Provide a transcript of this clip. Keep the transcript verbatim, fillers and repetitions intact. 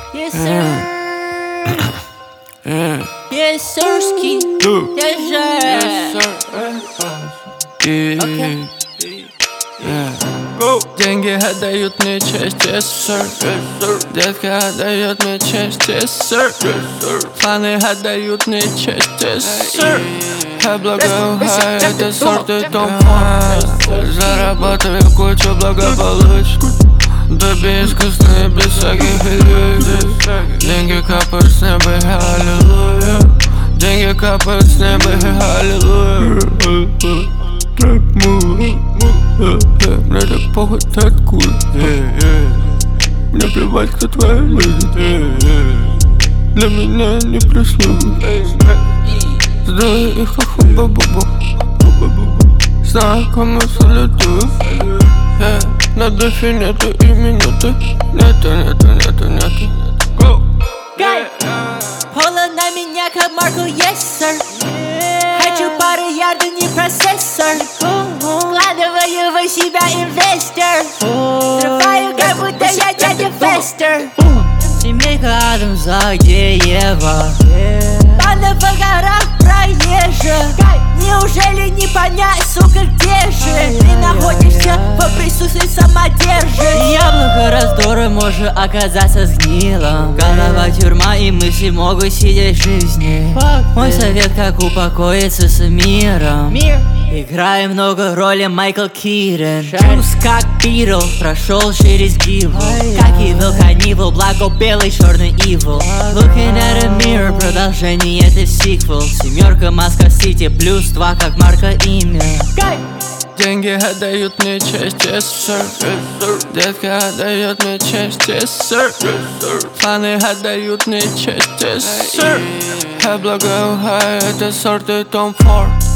Yes, sir. Yes, sirski. Yes, sir. Okay. Деньги отдают мне честь, yes, sir. Детка отдает мне честь, yes, sir. Фаны отдают мне честь, yes, sir. Я благоухаю, это сорт и том фон. Заработаю кучу благополучия. Доби искусственные, без всяких иллюзий. Деньги капают с неба, аллилуйя. Деньги капают с неба, аллилуйя. Мне так похуй, ты откуда? Мне плевать, кто твоя люди. Для меня не прислуги. Сделай их ху-бу-бу-бу. Знакомы салютую. На духе нету и минуты. Нету, нету, нету, нету. Go! Пола на меня как Маркл, yes, sir. Хочу пару ярдов, не процессор. Вкладываю в себя инвестор. Взрываю, как будто я дядя Фестер. Семейка Адамс, где Ева? Банда в горах проезжа. Неужели не понять, сука, где же? Ты находишься в присутствии самодержи. Яблоко раздора может оказаться сгнилом. Голова тюрьма и мысли могут сидеть в жизни. Мой совет, как упокоиться с миром. Играю много роли Майкл Китон. Чувств как Питл, прошел через гибл. Как Evil Knievel, благо белый, черный Evil. Looking at a mirror, продолжение это сиквел. Семерка, Маска Сити, плюс два, как марка имя. Деньги отдают мне честь, yes, sir. Детка отдает мне честь, yes, sir. Фаны отдают мне честь, yes, sir. Я благоухаю, это сорт и Том Форд.